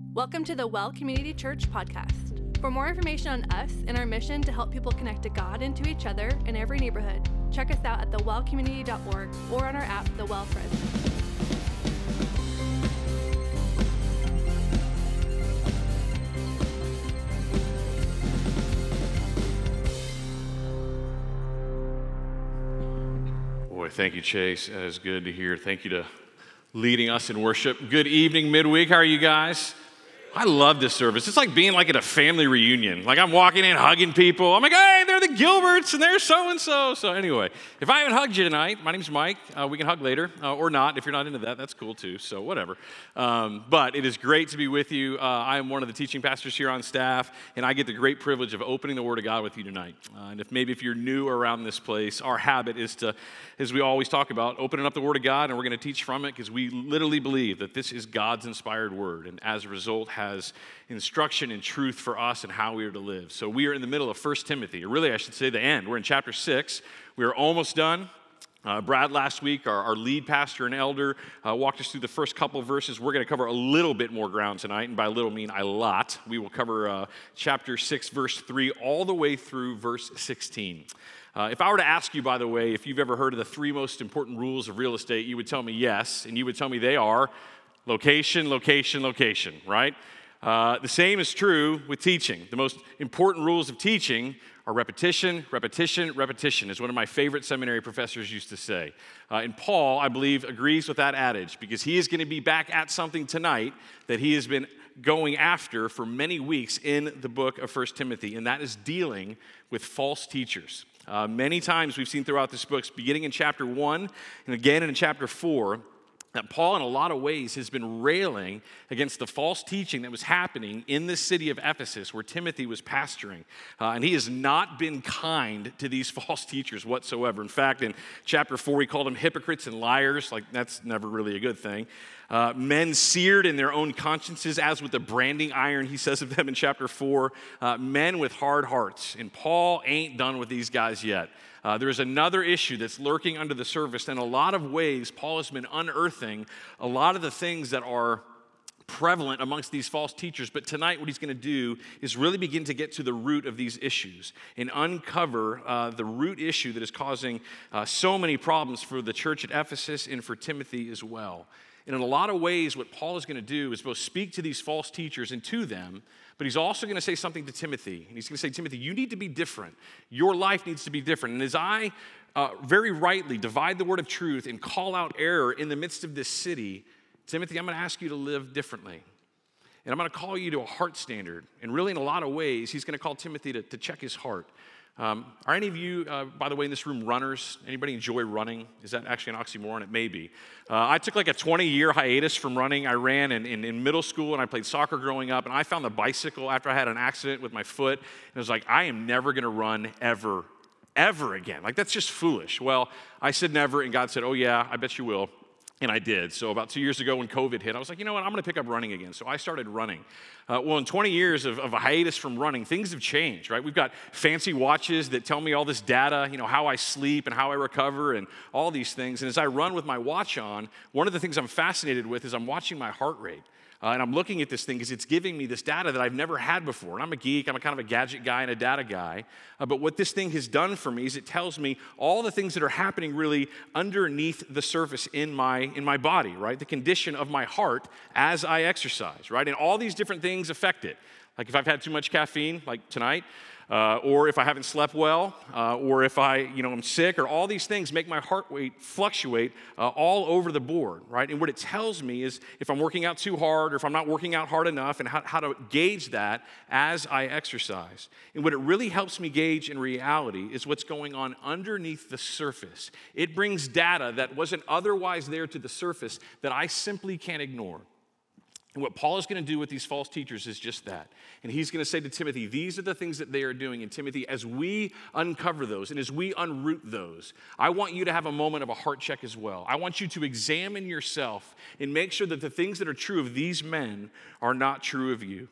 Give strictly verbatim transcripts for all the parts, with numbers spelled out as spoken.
Welcome to the Well Community Church podcast. For more information on us and our mission to help people connect to God and to each other in every neighborhood, check us out at the well community dot org or on our app, The Well President. Boy, thank you, Chase. That is good to hear. Thank you to leading us in worship. Good evening, midweek. How are you guys? I love this service. It's like being like at a family reunion. Like I'm walking in, hugging people. I'm like, hey, they're the Gilberts, and they're so-and-so. So anyway, if I haven't hugged you tonight, my name's Mike. Uh, we can hug later, uh, or not. If you're not into that, that's cool too. So whatever. Um, but it is great to be with you. Uh, I am one of the teaching pastors here on staff, and I get the great privilege of opening the Word of God with you tonight. Uh, and if maybe if you're new around this place, our habit is to, as we always talk about, opening up the Word of God, and we're going to teach from it because we literally believe that this is God's inspired Word, and as a result has instruction and truth for us and how we are to live. So we are in the middle of First Timothy, or really I should say the end. We're in chapter six. We are almost done. Uh, Brad last week, our, our lead pastor and elder, uh, walked us through the first couple of verses. We're going to cover a little bit more ground tonight, and by little mean a lot. We will cover uh, chapter six, verse three, all the way through verse sixteen. Uh, if I were to ask you, by the way, if you've ever heard of the three most important rules of real estate, you would tell me yes, and you would tell me they are location, location, location, right? Uh, the same is true with teaching. The most important rules of teaching are repetition, repetition, repetition, is one of my favorite seminary professors used to say. Uh, and Paul, I believe, agrees with that adage because he is going to be back at something tonight that he has been going after for many weeks in the book of First Timothy, and that is dealing with false teachers. Uh, many times we've seen throughout this book, beginning in chapter one and again in chapter four, that Paul, in a lot of ways, has been railing against the false teaching that was happening in the city of Ephesus, where Timothy was pastoring. Uh, and he has not been kind to these false teachers whatsoever. In fact, in chapter four, he called them hypocrites and liars. Like, that's never really a good thing. Uh, men seared in their own consciences, as with a branding iron, he says of them in chapter four. Uh, men with hard hearts. And Paul ain't done with these guys yet. Uh, there's another issue that's lurking under the surface. In a lot of ways, Paul has been unearthing a lot of the things that are prevalent amongst these false teachers. But tonight, what he's going to do is really begin to get to the root of these issues and uncover uh, the root issue that is causing uh, so many problems for the church at Ephesus and for Timothy as well. And in a lot of ways, what Paul is going to do is both speak to these false teachers and to them, but he's also going to say something to Timothy. And he's going to say, Timothy, you need to be different. Your life needs to be different. And as I uh, very rightly divide the word of truth and call out error in the midst of this city, Timothy, I'm going to ask you to live differently. And I'm going to call you to a heart standard. And really, in a lot of ways, he's going to call Timothy to, to check his heart. Um, are any of you, uh, by the way, in this room, runners? Anybody enjoy running? Is that actually an oxymoron? It may be. Uh, I took like a twenty-year hiatus from running. I ran in, in, in middle school, and I played soccer growing up, and I found the bicycle after I had an accident with my foot, and it was like, I am never going to run ever, ever again. Like, that's just foolish. Well, I said never, and God said, oh, yeah, I bet you will. And I did. So about two years ago when COVID hit, I was like, you know what, I'm going to pick up running again. So I started running. Uh, well, in twenty years of, of a hiatus from running, things have changed, right? We've got fancy watches that tell me all this data, you know, how I sleep and how I recover and all these things. And as I run with my watch on, one of the things I'm fascinated with is I'm watching my heart rate. Uh, and I'm looking at this thing because it's giving me this data that I've never had before. And I'm a geek. I'm a kind of a gadget guy and a data guy. Uh, but what this thing has done for me is it tells me all the things that are happening really underneath the surface in my in my body, right? The condition of my heart as I exercise, right? And all these different things affect it. Like if I've had too much caffeine, like tonight, Uh, or if I haven't slept well, uh, or if I, you know, I'm sick, or all these things make my heart rate fluctuate uh, all over the board, right? And what it tells me is if I'm working out too hard, or if I'm not working out hard enough, and how, how to gauge that as I exercise. And what it really helps me gauge in reality is what's going on underneath the surface. It brings data that wasn't otherwise there to the surface that I simply can't ignore. And what Paul is going to do with these false teachers is just that. And he's going to say to Timothy, these are the things that they are doing. And Timothy, as we uncover those and as we unroot those, I want you to have a moment of a heart check as well. I want you to examine yourself and make sure that the things that are true of these men are not true of you.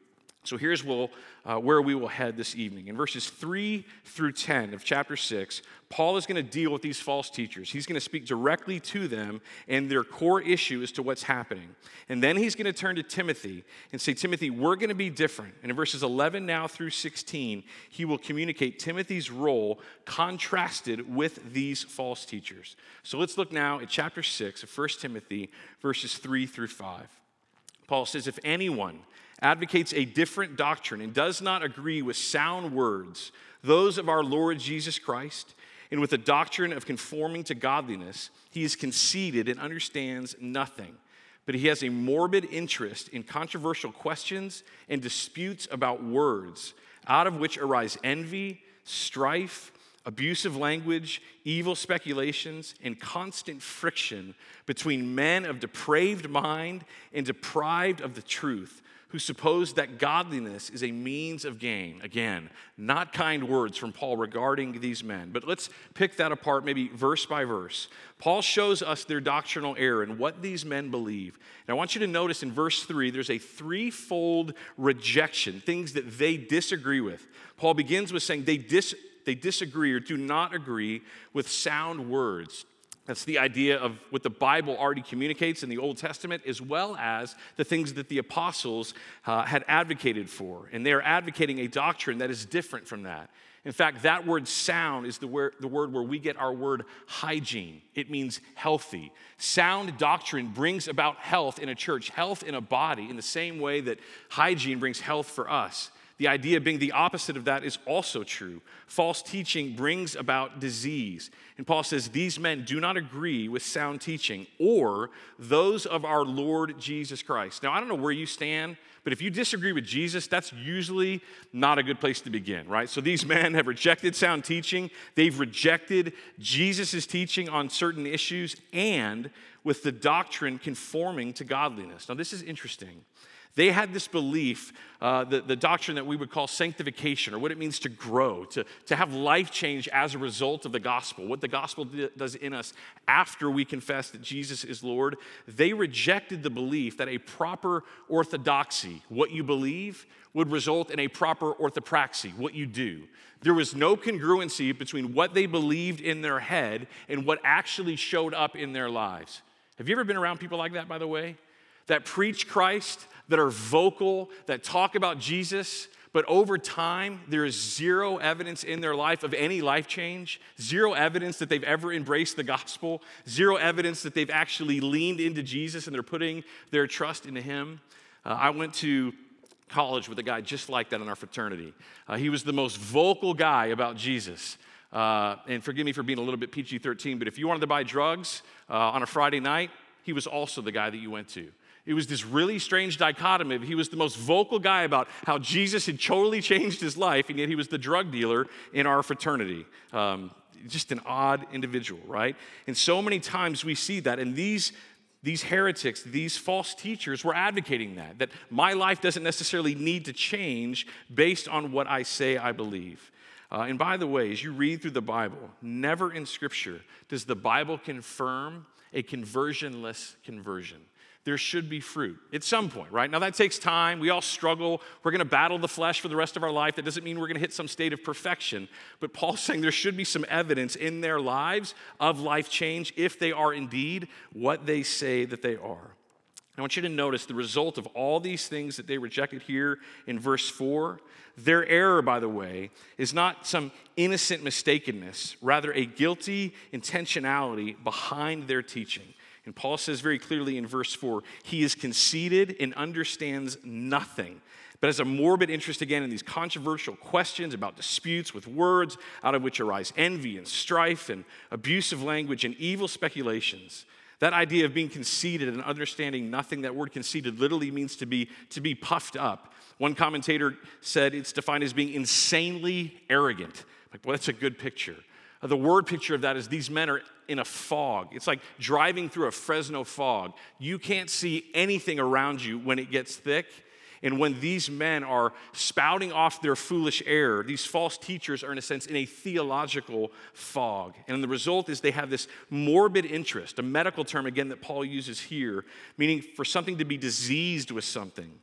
So here's we'll, uh, where we will head this evening. In verses three through ten of chapter six, Paul is going to deal with these false teachers. He's going to speak directly to them and their core issue as to what's happening. And then he's going to turn to Timothy and say, Timothy, we're going to be different. And in verses eleven now through sixteen, he will communicate Timothy's role contrasted with these false teachers. So let's look now at chapter six of First Timothy, verses three through five. Paul says, if anyone advocates a different doctrine and does not agree with sound words, those of our Lord Jesus Christ, and with the doctrine of conforming to godliness, he is conceited and understands nothing. But he has a morbid interest in controversial questions and disputes about words, out of which arise envy, strife, abusive language, evil speculations, and constant friction between men of depraved mind and deprived of the truth, who suppose that godliness is a means of gain. Again, not kind words from Paul regarding these men. But let's pick that apart maybe verse by verse. Paul shows us their doctrinal error and what these men believe. And I want you to notice in verse three, there's a threefold rejection, things that they disagree with. Paul begins with saying they, dis- they disagree or do not agree with sound words. That's the idea of what the Bible already communicates in the Old Testament, as well as the things that the apostles uh, had advocated for. And they are advocating a doctrine that is different from that. In fact, that word sound is the word, the word where we get our word hygiene. It means healthy. Sound doctrine brings about health in a church, health in a body, in the same way that hygiene brings health for us. The idea being the opposite of that is also true. False teaching brings about disease. And Paul says these men do not agree with sound teaching or those of our Lord Jesus Christ. Now, I don't know where you stand, but if you disagree with Jesus, that's usually not a good place to begin, right? So these men have rejected sound teaching. They've rejected Jesus' teaching on certain issues and with the doctrine conforming to godliness. Now, this is interesting. They had this belief, uh, the, the doctrine that we would call sanctification, or what it means to grow, to, to have life change as a result of the gospel, what the gospel d- does in us after we confess that Jesus is Lord. They rejected the belief that a proper orthodoxy, what you believe, would result in a proper orthopraxy, what you do. There was no congruency between what they believed in their head and what actually showed up in their lives. Have you ever been around people like that, by the way? That preach Christ, that are vocal, that talk about Jesus, but over time, there is zero evidence in their life of any life change, zero evidence that they've ever embraced the gospel, zero evidence that they've actually leaned into Jesus and they're putting their trust into him. Uh, I went to college with a guy just like that in our fraternity. Uh, he was the most vocal guy about Jesus. Uh, and forgive me for being a little bit P G thirteen, but if you wanted to buy drugs uh, on a Friday night, he was also the guy that you went to. It was this really strange dichotomy. He was the most vocal guy about how Jesus had totally changed his life, and yet he was the drug dealer in our fraternity. Um, just an odd individual, right? And so many times we see that, and these, these heretics, these false teachers were advocating that, that my life doesn't necessarily need to change based on what I say I believe. Uh, and by the way, as you read through the Bible, never in Scripture does the Bible confirm a conversionless conversion. There should be fruit at some point, right? Now, that takes time. We all struggle. We're going to battle the flesh for the rest of our life. That doesn't mean we're going to hit some state of perfection. But Paul's saying there should be some evidence in their lives of life change if they are indeed what they say that they are. I want you to notice the result of all these things that they rejected here in verse four. Their error, by the way, is not some innocent mistakenness, rather a guilty intentionality behind their teaching. And Paul says very clearly in verse four, he is conceited and understands nothing, but has a morbid interest again in these controversial questions about disputes with words, out of which arise envy and strife and abusive language and evil speculations. That idea of being conceited and understanding nothing, that word conceited literally means to be, to be puffed up. One commentator said it's defined as being insanely arrogant. Like, well, that's a good picture. The word picture of that is these men are in a fog. It's like driving through a Fresno fog. You can't see anything around you when it gets thick. And when these men are spouting off their foolish error, these false teachers are, in a sense, in a theological fog. And the result is they have this morbid interest, a medical term, again, that Paul uses here, meaning for something to be diseased with something.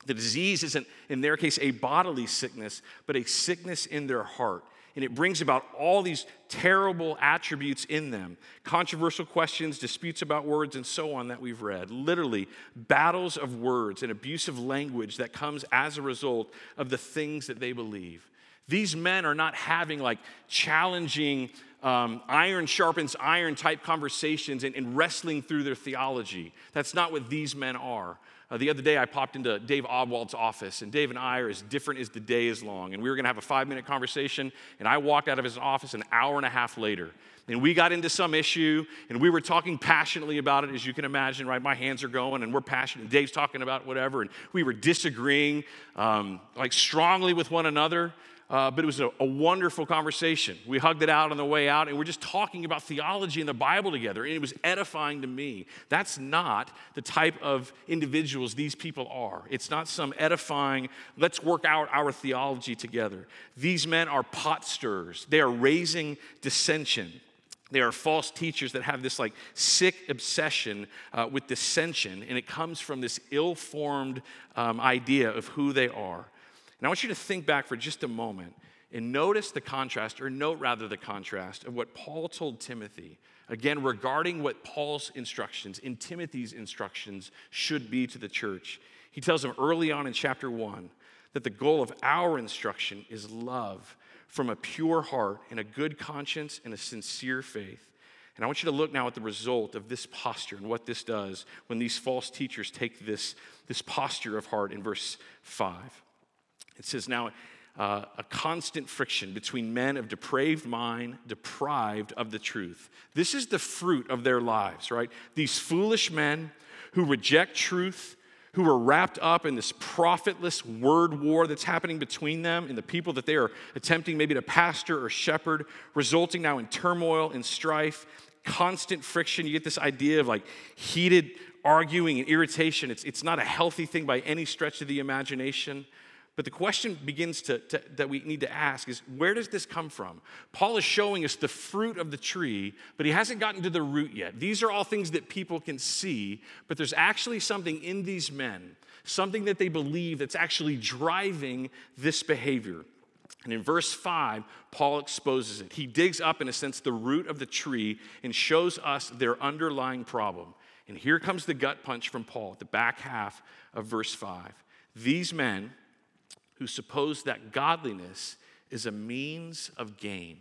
The disease isn't, in their case, a bodily sickness, but a sickness in their heart. And it brings about all these terrible attributes in them, controversial questions, disputes about words, and so on that we've read. Literally, battles of words and abusive language that comes as a result of the things that they believe. These men are not having like challenging, um, iron sharpens iron type conversations and, and wrestling through their theology. That's not what these men are. Uh, the other day, I popped into Dave Odwald's office, and Dave and I are as different as the day is long. And we were going to have a five-minute conversation, and I walked out of his office an hour and a half later. And we got into some issue, and we were talking passionately about it, as you can imagine, right? My hands are going, and we're passionate. And Dave's talking about whatever, and we were disagreeing, um, like strongly with one another. Uh, but it was a, a wonderful conversation. We hugged it out on the way out, and we're just talking about theology and the Bible together, and it was edifying to me. That's not the type of individuals these people are. It's not some edifying, let's work out our theology together. These men are pot stirrers. They are raising dissension. They are false teachers that have this like sick obsession uh, with dissension, and it comes from this ill-formed um, idea of who they are. And I want you to think back for just a moment and notice the contrast, or note rather the contrast of what Paul told Timothy, again, regarding what Paul's instructions, in Timothy's instructions, should be to the church. He tells him early on in chapter one that the goal of our instruction is love from a pure heart and a good conscience and a sincere faith. And I want you to look now at the result of this posture and what this does when these false teachers take this, this posture of heart in verse five. It says, now, uh, a constant friction between men of depraved mind, deprived of the truth. This is the fruit of their lives, right? These foolish men who reject truth, who are wrapped up in this profitless word war that's happening between them and the people that they are attempting maybe to pastor or shepherd, resulting now in turmoil and strife, constant friction. You get this idea of like heated arguing and irritation. It's, it's not a healthy thing by any stretch of the imagination. But the question begins to, to, that we need to ask is, where does this come from? Paul is showing us the fruit of the tree, but he hasn't gotten to the root yet. These are all things that people can see, but there's actually something in these men, something that they believe that's actually driving this behavior. And in verse five, Paul exposes it. He digs up, in a sense, the root of the tree and shows us their underlying problem. And here comes the gut punch from Paul at the back half of verse five. These men who suppose that godliness is a means of gain.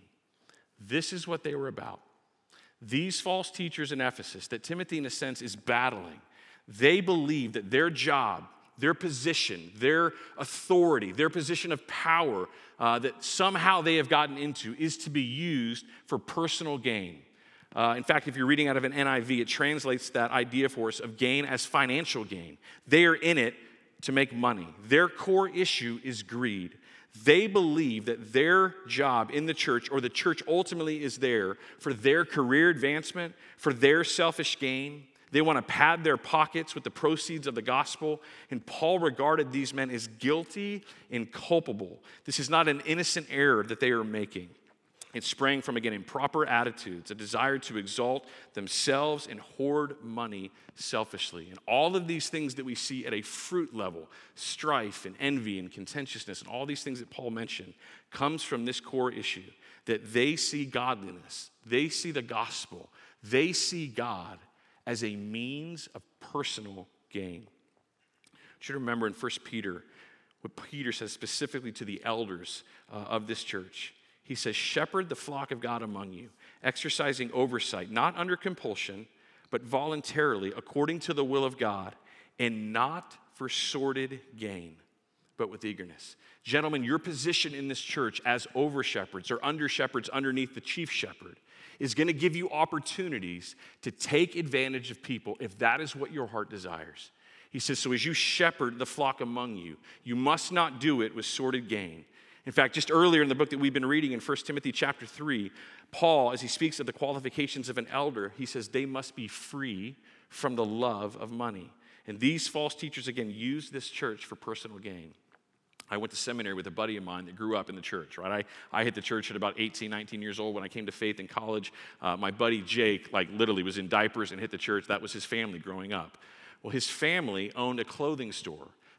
This is what they were about. These false teachers in Ephesus that Timothy, in a sense, is battling, they believe that their job, their position, their authority, their position of power uh, that somehow they have gotten into is to be used for personal gain. Uh, in fact, if you're reading out of an N I V, it translates that idea for us of gain as financial gain. They are in it to make money. Their core issue is greed. They believe that their job in the church, or the church ultimately is there for their career advancement, for their selfish gain. They want to pad their pockets with the proceeds of the gospel. And Paul regarded these men as guilty and culpable. This is not an innocent error that they are making. It sprang from, again, improper attitudes, a desire to exalt themselves and hoard money selfishly. And all of these things that we see at a fruit level, strife and envy and contentiousness, and all these things that Paul mentioned, comes from this core issue, that they see godliness, they see the gospel, they see God as a means of personal gain. You should remember in First Peter, what Peter says specifically to the elders uh, of this church. He says, shepherd the flock of God among you, exercising oversight, not under compulsion, but voluntarily, according to the will of God, and not for sordid gain, but with eagerness. Gentlemen, your position in this church as over-shepherds or under-shepherds underneath the chief shepherd is going to give you opportunities to take advantage of people if that is what your heart desires. He says, so as you shepherd the flock among you, you must not do it with sordid gain. In fact, just earlier in the book that we've been reading in First Timothy chapter three, Paul, as he speaks of the qualifications of an elder, he says they must be free from the love of money. And these false teachers, again, use this church for personal gain. I went to seminary with a buddy of mine that grew up in the church, right? I, I hit the church at about eighteen, nineteen years old. When I came to faith in college, uh, my buddy Jake, like literally was in diapers and hit the church. That was his family growing up. Well, his family owned a clothing store.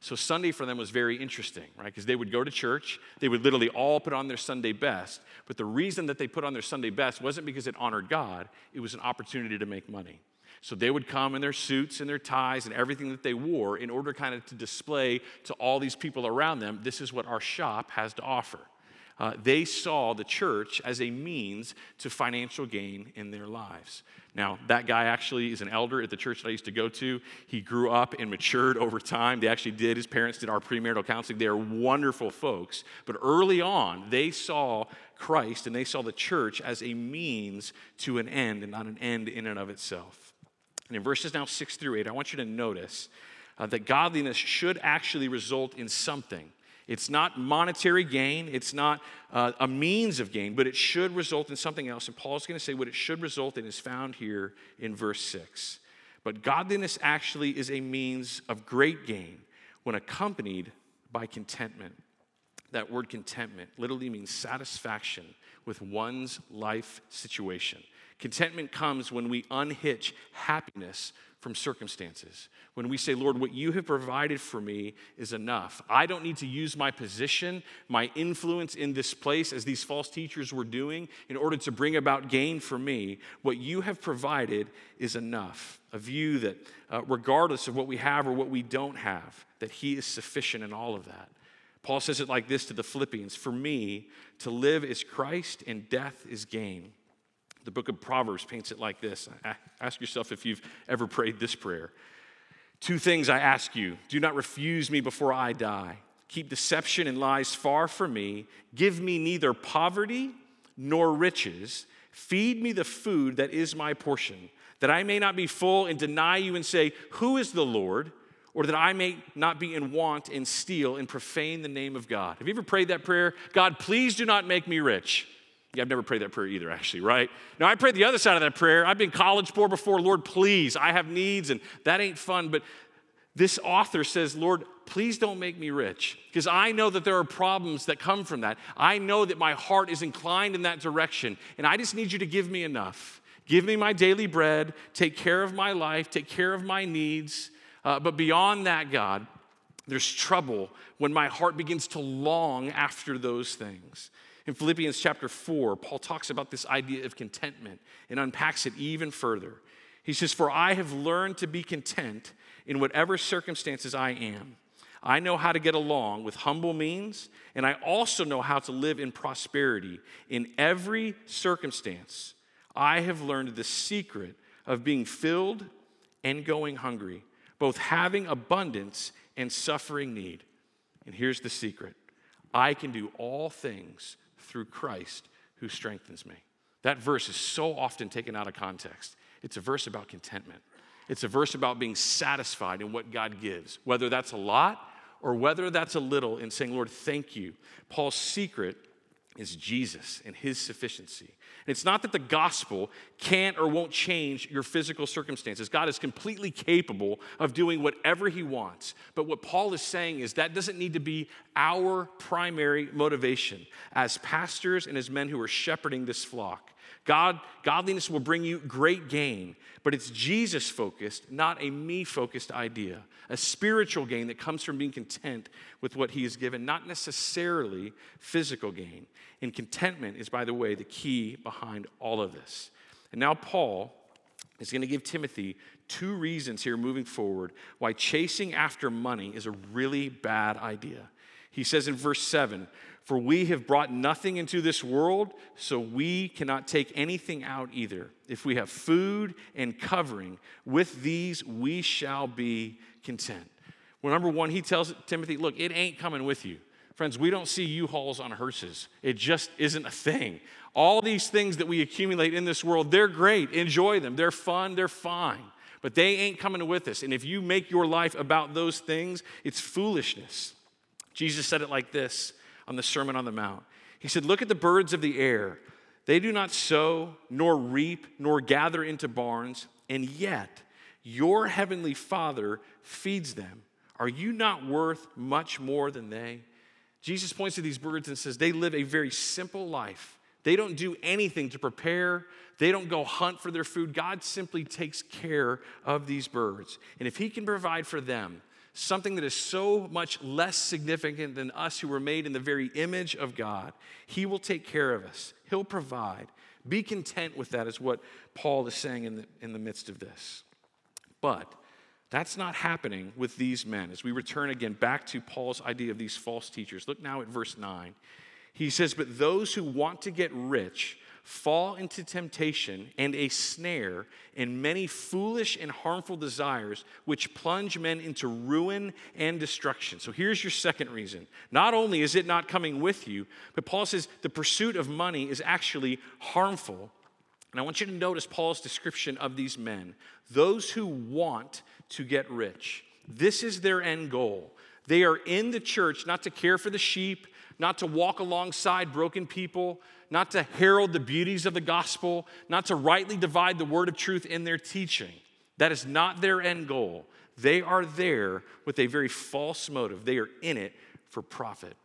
So Sunday for them was very interesting, right? Because they would go to church. They would literally all put on their Sunday best. But the reason that they put on their Sunday best wasn't because it honored God. It was an opportunity to make money. So they would come in their suits and their ties and everything that they wore in order kind of to display to all these people around them, this is what our shop has to offer. Uh, they saw the church as a means to financial gain in their lives. Now, that guy actually is an elder at the church that I used to go to. He grew up and matured over time. They actually did, his parents did our premarital counseling. They are wonderful folks. But early on, they saw Christ and they saw the church as a means to an end and not an end in and of itself. And in verses now six through eight, I want you to notice uh, that godliness should actually result in something. It's not monetary gain. It's not uh, a means of gain, but it should result in something else. And Paul's going to say what it should result in is found here in verse six. But godliness actually is a means of great gain when accompanied by contentment. That word contentment literally means satisfaction with one's life situation. Contentment comes when we unhitch happiness from circumstances. When we say, Lord, what you have provided for me is enough. I don't need to use my position, my influence in this place, as these false teachers were doing, in order to bring about gain for me. What you have provided is enough. A view that uh, regardless of what we have or what we don't have, that he is sufficient in all of that. Paul says it like this to the Philippians, for me, to live is Christ and death is gain. The book of Proverbs paints it like this. Ask yourself if you've ever prayed this prayer. Two things I ask you. Do not refuse me before I die. Keep deception and lies far from me. Give me neither poverty nor riches. Feed me the food that is my portion, that I may not be full and deny you and say, who is the Lord? Or that I may not be in want and steal and profane the name of God. Have you ever prayed that prayer? God, please do not make me rich. Yeah, I've never prayed that prayer either, actually, right? Now, I prayed the other side of that prayer. I've been college poor before. Lord, please, I have needs, and that ain't fun. But this author says, Lord, please don't make me rich, because I know that there are problems that come from that. I know that my heart is inclined in that direction, and I just need you to give me enough. Give me my daily bread, take care of my life, take care of my needs. Uh, but beyond that, God, there's trouble when my heart begins to long after those things. In Philippians chapter four, Paul talks about this idea of contentment and unpacks it even further. He says, for I have learned to be content in whatever circumstances I am. I know how to get along with humble means, and I also know how to live in prosperity. In every circumstance, I have learned the secret of being filled and going hungry, both having abundance and suffering need. And here's the secret. I can do all things through Christ who strengthens me. That verse is so often taken out of context. It's a verse about contentment. It's a verse about being satisfied in what God gives, whether that's a lot or whether that's a little, in saying, Lord, thank you. Paul's secret is Jesus and his sufficiency. And it's not that the gospel can't or won't change your physical circumstances. God is completely capable of doing whatever he wants. But what Paul is saying is that doesn't need to be our primary motivation as pastors and as men who are shepherding this flock. God, godliness will bring you great gain, but it's Jesus-focused, not a me-focused idea. A spiritual gain that comes from being content with what he has given, not necessarily physical gain. And contentment is, by the way, the key behind all of this. And now Paul is going to give Timothy two reasons here moving forward why chasing after money is a really bad idea. He says in verse seven, for we have brought nothing into this world, so we cannot take anything out either. If we have food and covering, with these we shall be content. Well, number one, he tells Timothy, look, it ain't coming with you. Friends, we don't see U-Hauls on hearses. It just isn't a thing. All these things that we accumulate in this world, they're great. Enjoy them. They're fun. They're fine. But they ain't coming with us. And if you make your life about those things, it's foolishness. Jesus said it like this on the Sermon on the Mount. He said, look at the birds of the air. They do not sow, nor reap, nor gather into barns, and yet your heavenly Father feeds them. Are you not worth much more than they? Jesus points to these birds and says they live a very simple life. They don't do anything to prepare. They don't go hunt for their food. God simply takes care of these birds. And if he can provide for them something that is so much less significant than us who were made in the very image of God. He will take care of us. He'll provide. Be content with that is what Paul is saying in the, in the midst of this. But that's not happening with these men. As we return again back to Paul's idea of these false teachers, look now at verse nine. He says, but those who want to get rich fall into temptation and a snare and many foolish and harmful desires which plunge men into ruin and destruction. So here's your second reason. Not only is it not coming with you, but Paul says the pursuit of money is actually harmful. And I want you to notice Paul's description of these men. Those who want to get rich. This is their end goal. They are in the church not to care for the sheep, not to walk alongside broken people, not to herald the beauties of the gospel, not to rightly divide the word of truth in their teaching. That is not their end goal. They are there with a very false motive. They are in it for profit.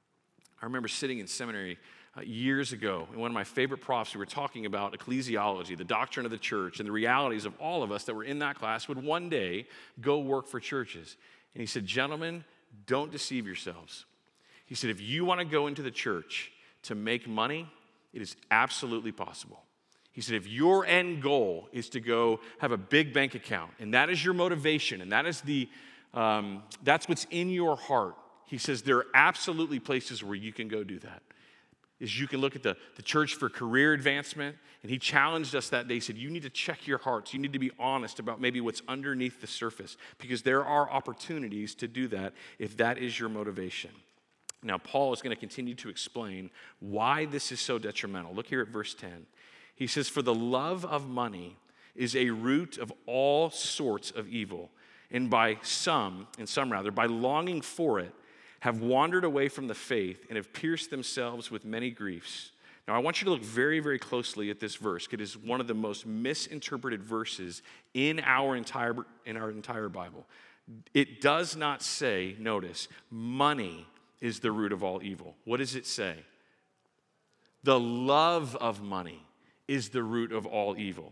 I remember sitting in seminary uh, years ago, and one of my favorite profs, we were talking about ecclesiology, the doctrine of the church, and the realities of all of us that were in that class would one day go work for churches. And he said, gentlemen, don't deceive yourselves. He said, if you want to go into the church to make money, it is absolutely possible. He said, if your end goal is to go have a big bank account, and that is your motivation, and that is the, um, that's what's in your heart, he says, there are absolutely places where you can go do that. Is you can look at the, the church for career advancement, and he challenged us that day. He said, you need to check your hearts. You need to be honest about maybe what's underneath the surface, because there are opportunities to do that if that is your motivation. Now, Paul is going to continue to explain why this is so detrimental. Look here at verse ten. He says, for the love of money is a root of all sorts of evil, and by some, and some rather, by longing for it, have wandered away from the faith and have pierced themselves with many griefs. Now, I want you to look very, very closely at this verse. It is one of the most misinterpreted verses in our entire, in our entire Bible. It does not say, notice, money is the root of all evil. What does it say? The love of money is the root of all evil.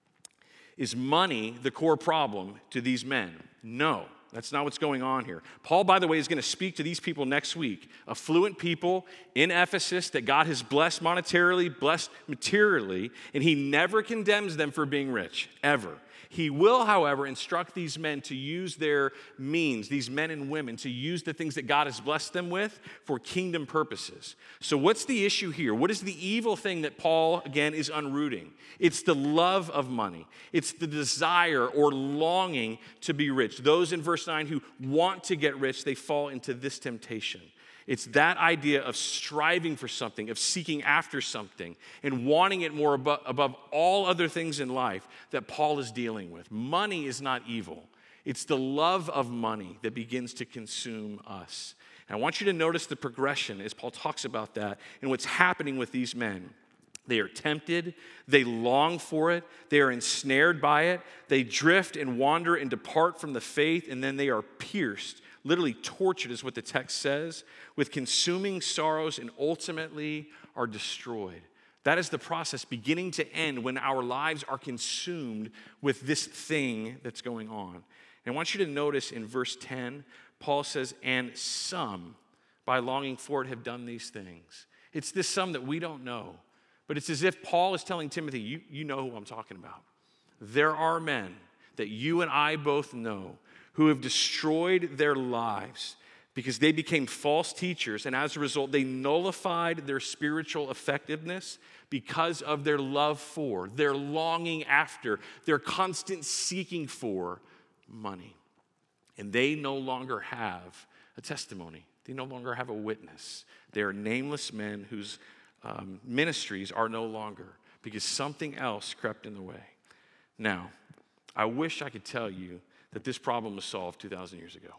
Is money the core problem to these men? No, that's not what's going on here. Paul, by the way, is going to speak to these people next week, affluent people in Ephesus that God has blessed monetarily, blessed materially, and he never condemns them for being rich, ever. He will, however, instruct these men to use their means, these men and women, to use the things that God has blessed them with for kingdom purposes. So what's the issue here? What is the evil thing that Paul, again, is unrooting? It's the love of money. It's the desire or longing to be rich. Those in verse nine who want to get rich, they fall into this temptation. It's that idea of striving for something, of seeking after something, and wanting it more above, above all other things in life that Paul is dealing with. Money is not evil. It's the love of money that begins to consume us. And I want you to notice the progression as Paul talks about that and what's happening with these men. They are tempted, they long for it, they are ensnared by it, they drift and wander and depart from the faith, and then they are pierced, literally tortured is what the text says, with consuming sorrows, and ultimately are destroyed. That is the process beginning to end when our lives are consumed with this thing that's going on. And I want you to notice in verse ten, Paul says, and some, by longing for it, have done these things. It's this some that we don't know. But it's as if Paul is telling Timothy, you, you know who I'm talking about. There are men that you and I both know who have destroyed their lives because they became false teachers, and as a result, they nullified their spiritual effectiveness because of their love for, their longing after, their constant seeking for money. And they no longer have a testimony. They no longer have a witness. They are nameless men whose Um, ministries are no longer because something else crept in the way. Now, I wish I could tell you that this problem was solved two thousand years ago,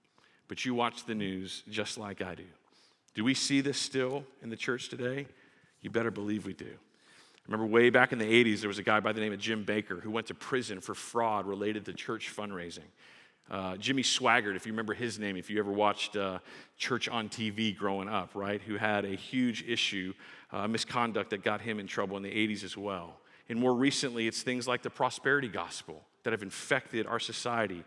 but you watch the news just like I do. Do we see this still in the church today? You better believe we do. I remember way back in the eighties, there was a guy by the name of Jim Baker who went to prison for fraud related to church fundraising. Uh, Jimmy Swaggart, if you remember his name, if you ever watched uh, church on T V growing up, right, who had a huge issue, uh, misconduct that got him in trouble in the eighties as well. And more recently, it's things like the prosperity gospel that have infected our society.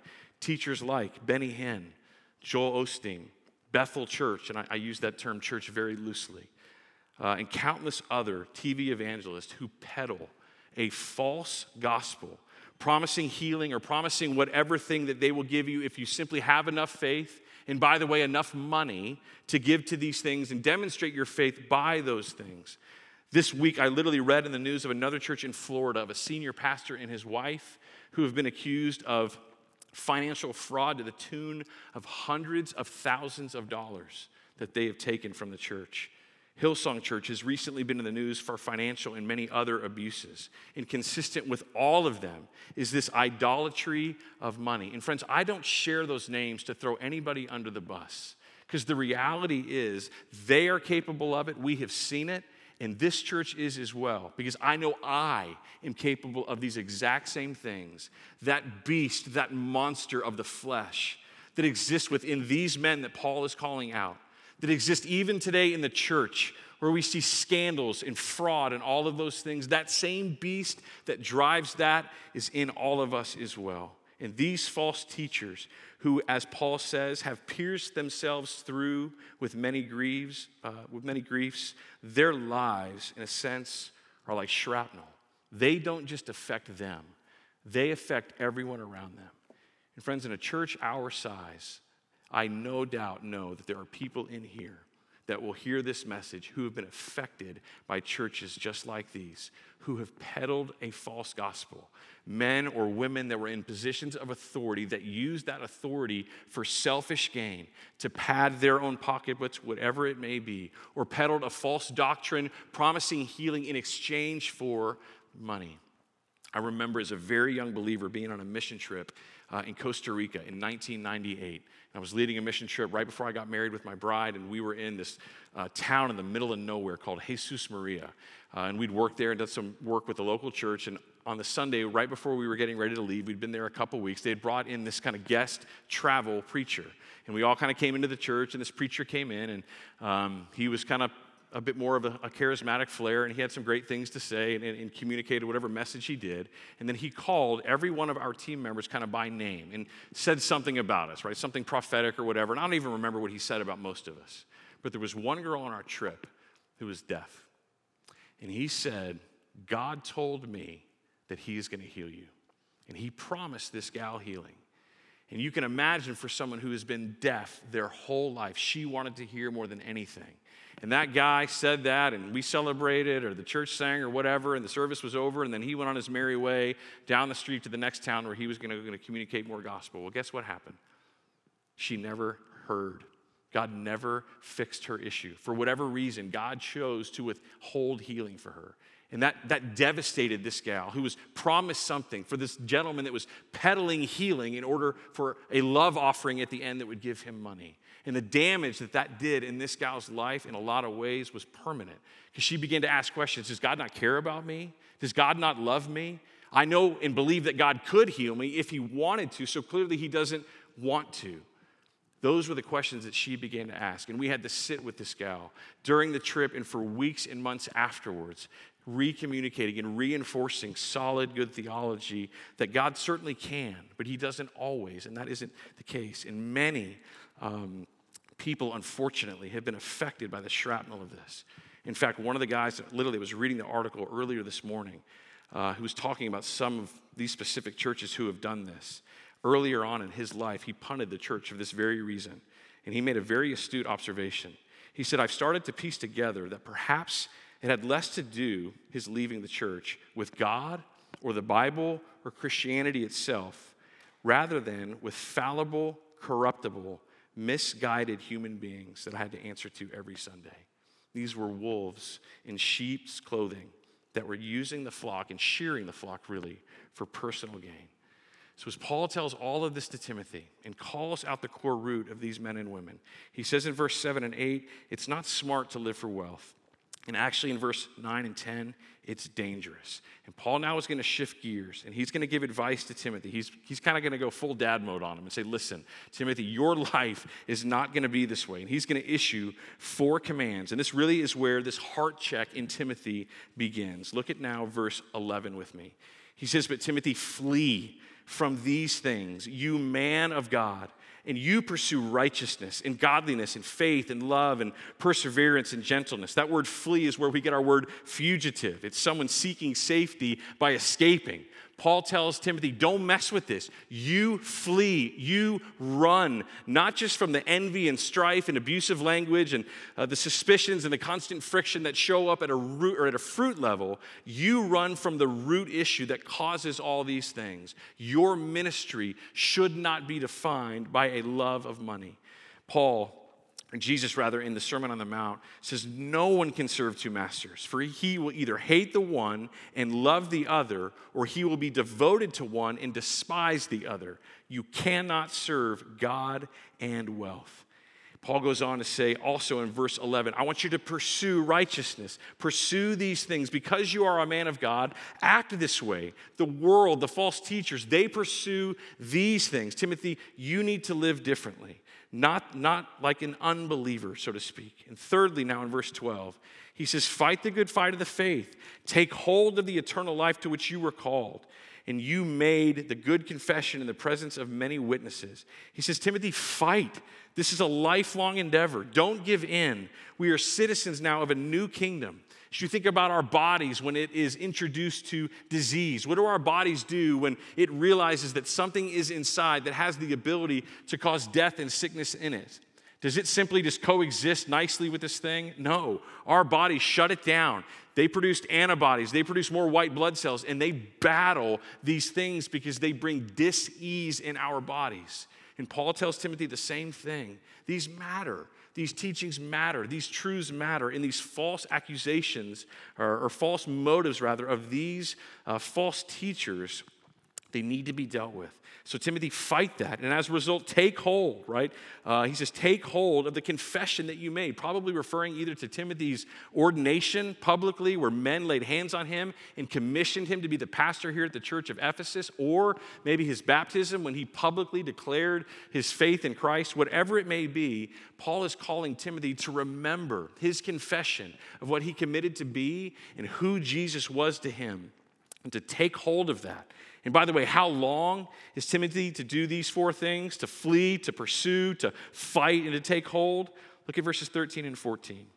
Teachers like Benny Hinn, Joel Osteen, Bethel Church, and I, I use that term church very loosely, uh, and countless other T V evangelists who peddle a false gospel, promising healing or promising whatever thing that they will give you if you simply have enough faith, and by the way, enough money to give to these things and demonstrate your faith by those things. This week, I literally read in the news of another church in Florida of a senior pastor and his wife who have been accused of financial fraud to the tune of hundreds of thousands of dollars that they have taken from the church. Hillsong Church has recently been in the news for financial and many other abuses. And consistent with all of them is this idolatry of money. And friends, I don't share those names to throw anybody under the bus, because the reality is they are capable of it. We have seen it. And this church is as well, because I know I am capable of these exact same things. That beast, that monster of the flesh that exists within these men that Paul is calling out, that exist even today in the church, where we see scandals and fraud and all of those things. That same beast that drives that is in all of us as well. And these false teachers who, as Paul says, have pierced themselves through with many griefs, uh, with many griefs, their lives, in a sense, are like shrapnel. They don't just affect them. They affect everyone around them. And friends, in a church our size, I no doubt know that there are people in here that will hear this message who have been affected by churches just like these, who have peddled a false gospel. Men or women that were in positions of authority that used that authority for selfish gain, to pad their own pocketbooks, whatever it may be, or peddled a false doctrine promising healing in exchange for money. I remember as a very young believer being on a mission trip uh, in Costa Rica in nineteen ninety-eight. I was leading a mission trip right before I got married with my bride, and we were in this uh, town in the middle of nowhere called Jesus Maria. Uh, and we'd worked there and done some work with the local church. And on the Sunday, right before we were getting ready to leave, we'd been there a couple weeks, they had brought in this kind of guest travel preacher. And we all kind of came into the church, and this preacher came in, and um, he was kind of a bit more of a, a charismatic flair, and he had some great things to say and, and, and communicated whatever message he did. And then he called every one of our team members kind of by name and said something about us, right? Something prophetic or whatever. And I don't even remember what he said about most of us. But there was one girl on our trip who was deaf. And he said, God told me that he's going to heal you. And he promised this gal healing. And you can imagine, for someone who has been deaf their whole life, she wanted to hear more than anything. And that guy said that, and we celebrated, or the church sang, or whatever, and the service was over, and then he went on his merry way down the street to the next town where he was going to communicate more gospel. Well, guess what happened? She never heard. God never fixed her issue. For whatever reason, God chose to withhold healing for her. And that, that devastated this gal who was promised something, for this gentleman that was peddling healing in order for a love offering at the end that would give him money. And the damage that that did in this gal's life in a lot of ways was permanent, because she began to ask questions. Does God not care about me? Does God not love me? I know and believe that God could heal me if he wanted to, so clearly he doesn't want to. Those were the questions that she began to ask. And we had to sit with this gal during the trip and for weeks and months afterwards, recommunicating and reinforcing solid, good theology that God certainly can, but he doesn't always, and that isn't the case. And many um, people, unfortunately, have been affected by the shrapnel of this. In fact, one of the guys that literally was reading the article earlier this morning, uh, who was talking about some of these specific churches who have done this. Earlier on in his life, he punted the church for this very reason. And he made a very astute observation. He said, I've started to piece together that perhaps it had less to do, his leaving the church, with God or the Bible or Christianity itself, rather than with fallible, corruptible, misguided human beings that I had to answer to every Sunday. These were wolves in sheep's clothing that were using the flock and shearing the flock, really, for personal gain. So as Paul tells all of this to Timothy and calls out the core root of these men and women, he says in verse seven and eight, it's not smart to live for wealth. And actually in verse nine and ten, it's dangerous. And Paul now is going to shift gears, and he's going to give advice to Timothy. He's, he's kind of going to go full dad mode on him and say, listen, Timothy, your life is not going to be this way. And he's going to issue four commands. And this really is where this heart check in Timothy begins. Look at now verse eleven with me. He says, but Timothy, flee from these things, you man of God, and you pursue righteousness and godliness and faith and love and perseverance and gentleness. That word flee is where we get our word fugitive. It's someone seeking safety by escaping. Paul tells Timothy, don't mess with this. You flee, you run, not just from the envy and strife and abusive language and uh, the suspicions and the constant friction that show up at a root or at a fruit level. You run from the root issue that causes all these things. Your ministry should not be defined by a love of money. Paul, or Jesus rather, in the Sermon on the Mount, says no one can serve two masters, for he will either hate the one and love the other, or he will be devoted to one and despise the other. You cannot serve God and wealth. Paul goes on to say also in verse eleven, I want you to pursue righteousness. Pursue these things. Because you are a man of God, act this way. The world, the false teachers, they pursue these things. Timothy, you need to live differently. Not, not like an unbeliever, so to speak. And thirdly, now in verse twelve, he says, fight the good fight of the faith. Take hold of the eternal life to which you were called. And you made the good confession in the presence of many witnesses. He says, Timothy, fight. This is a lifelong endeavor. Don't give in. We are citizens now of a new kingdom. As you think about our bodies when it is introduced to disease, what do our bodies do when it realizes that something is inside that has the ability to cause death and sickness in it? Does it simply just coexist nicely with this thing? No. Our bodies shut it down. They produced antibodies. They produce more white blood cells, and they battle these things because they bring dis-ease in our bodies. And Paul tells Timothy the same thing. These matter. These teachings matter. These truths matter. And these false accusations, or, or false motives, rather, of these uh, false teachers, they need to be dealt with. So Timothy, fight that. And as a result, take hold, right? Uh, he says, take hold of the confession that you made, probably referring either to Timothy's ordination publicly, where men laid hands on him and commissioned him to be the pastor here at the church of Ephesus, or maybe his baptism when he publicly declared his faith in Christ. Whatever it may be, Paul is calling Timothy to remember his confession of what he committed to be and who Jesus was to him, and to take hold of that. And by the way, how long is Timothy to do these four things? To flee, to pursue, to fight, and to take hold? Look at verses thirteen and fourteen.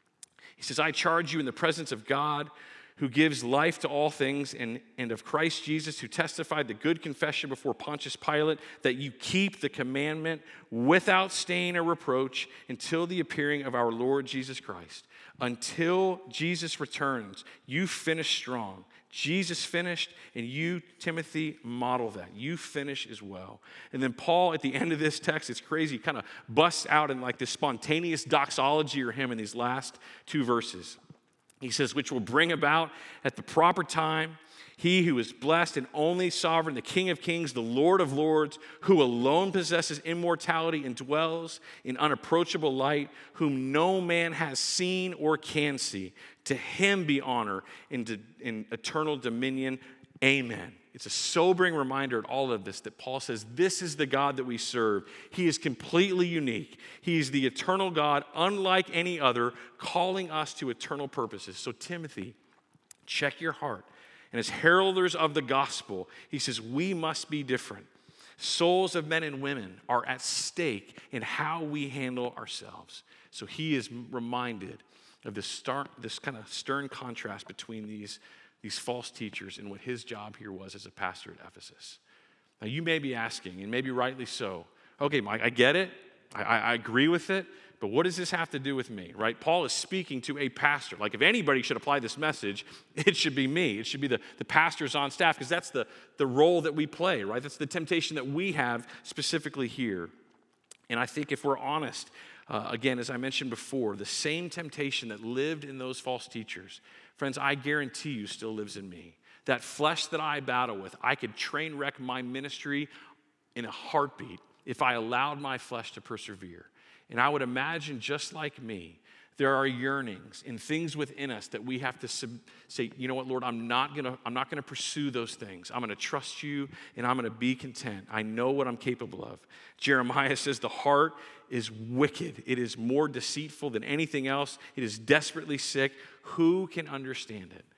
He says, I charge you in the presence of God, who gives life to all things, and, and of Christ Jesus, who testified the good confession before Pontius Pilate, that you keep the commandment without stain or reproach until the appearing of our Lord Jesus Christ. Until Jesus returns, you finish strong. Jesus finished, and you, Timothy, model that. You finish as well. And then Paul, at the end of this text, it's crazy, kind of busts out in like this spontaneous doxology or hymn in these last two verses. He says, which will bring about at the proper time he who is blessed and only sovereign, the King of kings, the Lord of lords, who alone possesses immortality and dwells in unapproachable light, whom no man has seen or can see. To him be honor in, in eternal dominion. Amen. It's a sobering reminder at all of this that Paul says this is the God that we serve. He is completely unique. He is the eternal God, unlike any other, calling us to eternal purposes. So Timothy, check your heart. And as heralders of the gospel, he says we must be different. Souls of men and women are at stake in how we handle ourselves. So he is reminded of this, star, this kind of stern contrast between these, these false teachers and what his job here was as a pastor at Ephesus. Now you may be asking, and maybe rightly so, okay, Mike, I get it. I, I, I agree with it. But what does this have to do with me, right? Paul is speaking to a pastor. Like if anybody should apply this message, it should be me. It should be the, the pastors on staff, because that's the, the role that we play, right? That's the temptation that we have specifically here. And I think if we're honest, uh, again, as I mentioned before, the same temptation that lived in those false teachers, friends, I guarantee you still lives in me. That flesh that I battle with, I could train wreck my ministry in a heartbeat if I allowed my flesh to persevere. And I would imagine, just like me, there are yearnings and things within us that we have to sub- say, you know what, Lord, I'm not gonna, I'm not gonna pursue those things. I'm gonna trust you, and I'm gonna be content. I know what I'm capable of. Jeremiah says the heart is wicked. It is more deceitful than anything else. It is desperately sick. Who can understand it?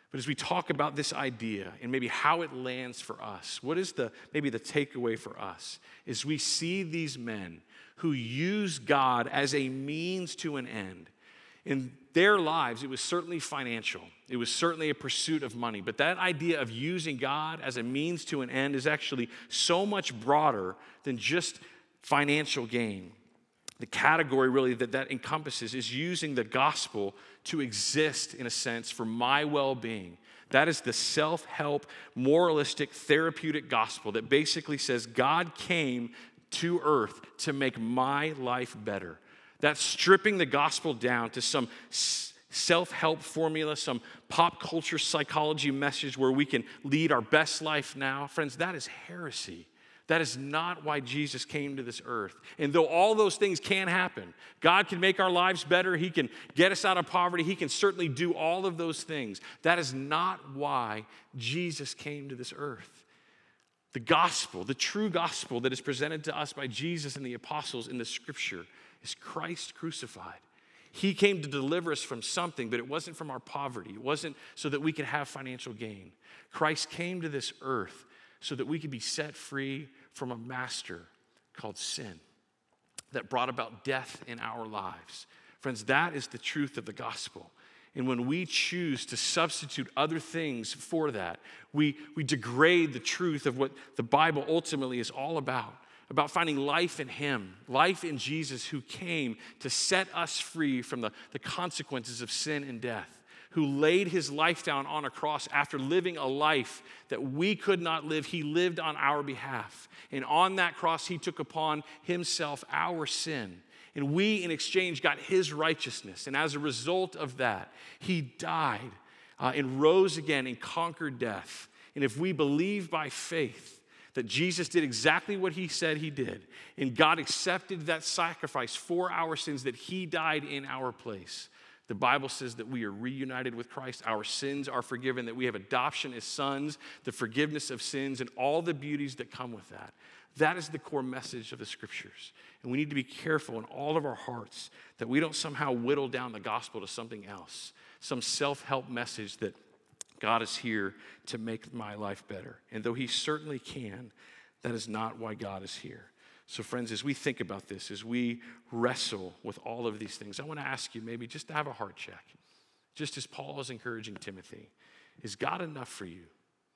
But as we talk about this idea and maybe how it lands for us, what is the maybe the takeaway for us is we see these men who use God as a means to an end. In their lives, it was certainly financial. It was certainly a pursuit of money. But that idea of using God as a means to an end is actually so much broader than just financial gain. The category really that that encompasses is using the gospel to exist, in a sense, for my well-being. That is the self-help, moralistic, therapeutic gospel that basically says God came to earth to make my life better. That's stripping the gospel down to some self-help formula, some pop culture psychology message where we can lead our best life now. Friends, that is heresy. That is not why Jesus came to this earth. And though all those things can happen, God can make our lives better, He can get us out of poverty, He can certainly do all of those things. That is not why Jesus came to this earth. The gospel, the true gospel that is presented to us by Jesus and the apostles in the scripture is Christ crucified. He came to deliver us from something, but it wasn't from our poverty. It wasn't so that we could have financial gain. Christ came to this earth so that we could be set free from a master called sin that brought about death in our lives. Friends, that is the truth of the gospel. And when we choose to substitute other things for that, we, we degrade the truth of what the Bible ultimately is all about, about finding life in Him, life in Jesus who came to set us free from the, the consequences of sin and death, who laid His life down on a cross after living a life that we could not live. He lived on our behalf. And on that cross, He took upon Himself our sin. And we, in exchange, got His righteousness. And as a result of that, He died uh, and rose again and conquered death. And if we believe by faith that Jesus did exactly what He said He did, and God accepted that sacrifice for our sins, that He died in our place, the Bible says that we are reunited with Christ, our sins are forgiven, that we have adoption as sons, the forgiveness of sins, and all the beauties that come with that. That is the core message of the scriptures. And we need to be careful in all of our hearts that we don't somehow whittle down the gospel to something else, some self-help message that God is here to make my life better. And though He certainly can, that is not why God is here. So friends, as we think about this, as we wrestle with all of these things, I want to ask you maybe just to have a heart check. Just as Paul is encouraging Timothy, is God enough for you?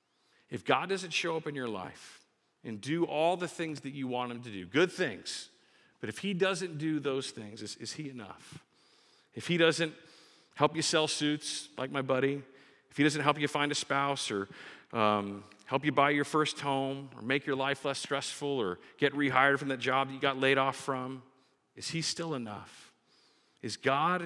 If God doesn't show up in your life and do all the things that you want Him to do, good things, but if He doesn't do those things, is, is He enough? If He doesn't help you sell suits like my buddy, if He doesn't help you find a spouse or um, help you buy your first home or make your life less stressful or get rehired from that job that you got laid off from, is He still enough? Is God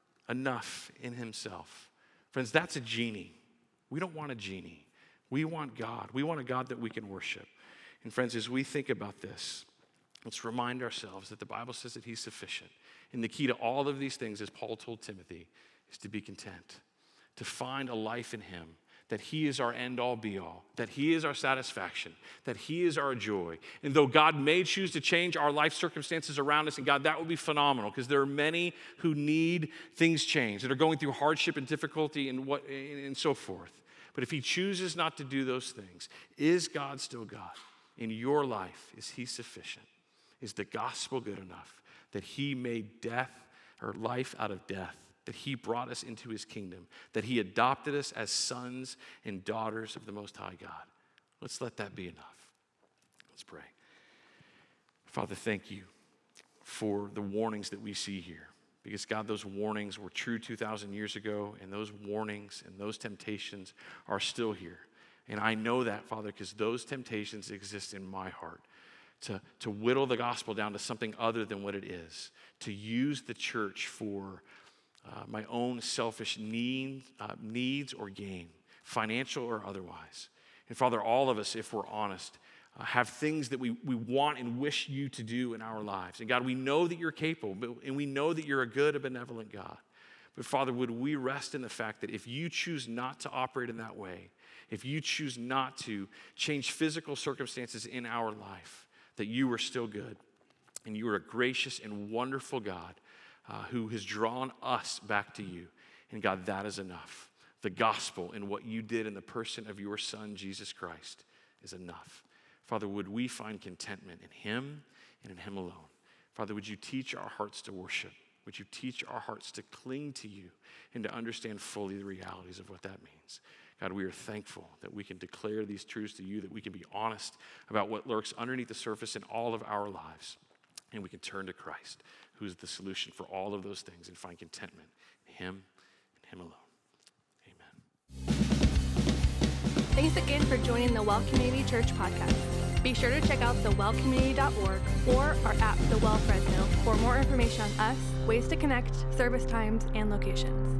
enough in Himself? Friends, that's a genie. We don't want a genie. We want God. We want a God that we can worship. And friends, as we think about this, let's remind ourselves that the Bible says that He's sufficient. And the key to all of these things, as Paul told Timothy, is to be content, to find a life in Him, that He is our end-all, be-all, that He is our satisfaction, that He is our joy. And though God may choose to change our life circumstances around us, and God, that would be phenomenal, because there are many who need things changed, that are going through hardship and difficulty and, what, and so forth. But if He chooses not to do those things, is God still God? In your life, is He sufficient? Is the gospel good enough that He made death or life out of death, that He brought us into His kingdom, that He adopted us as sons and daughters of the Most High God? Let's let that be enough. Let's pray. Father, thank You for the warnings that we see here. Because, God, those warnings were true two thousand years ago, and those warnings and those temptations are still here. And I know that, Father, because those temptations exist in my heart. To, to whittle the gospel down to something other than what it is. To use the church for uh, my own selfish need, uh, needs or gain, financial or otherwise. And Father, all of us, if we're honest, uh, have things that we, we want and wish You to do in our lives. And God, we know that You're capable, and we know that You're a good and benevolent God. But Father, would we rest in the fact that if You choose not to operate in that way, if You choose not to change physical circumstances in our life, that You are still good, and You are a gracious and wonderful God uh, who has drawn us back to You. And God, that is enough. The gospel and what you did in the person of your Son, Jesus Christ, is enough. Father, would we find contentment in him and in him alone? Father, would you teach our hearts to worship? Would you teach our hearts to cling to you and to understand fully the realities of what that means? God, we are thankful that we can declare these truths to you, that we can be honest about what lurks underneath the surface in all of our lives, and we can turn to Christ, who is the solution for all of those things, and find contentment in him and him alone. Amen. Thanks again for joining the Well Community Church podcast. Be sure to check out the well community dot org or our app, The Well Fresno, for more information on us, ways to connect, service times, and locations.